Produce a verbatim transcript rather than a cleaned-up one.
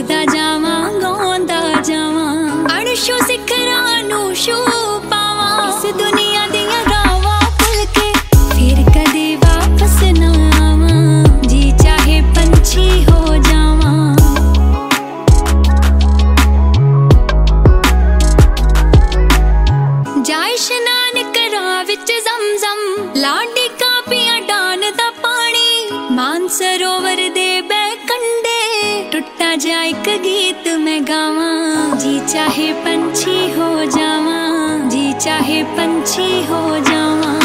लिखदा जावां गाउंदा जावां अरशों सिखरां नूं छू पावां इस दुनिया दियां रावां भुल के फिर कदे वापस ना आवां जी चाहे पंछी हो जावां जाए शनान करा विच ज़मज़म लाडी कापियां डान दा पानी मानसरोवर दे बै कंडे टुटा जाए एक गीत मैं गावां जी चाहे पंछी हो जावां जी चाहे पंछी हो जावां।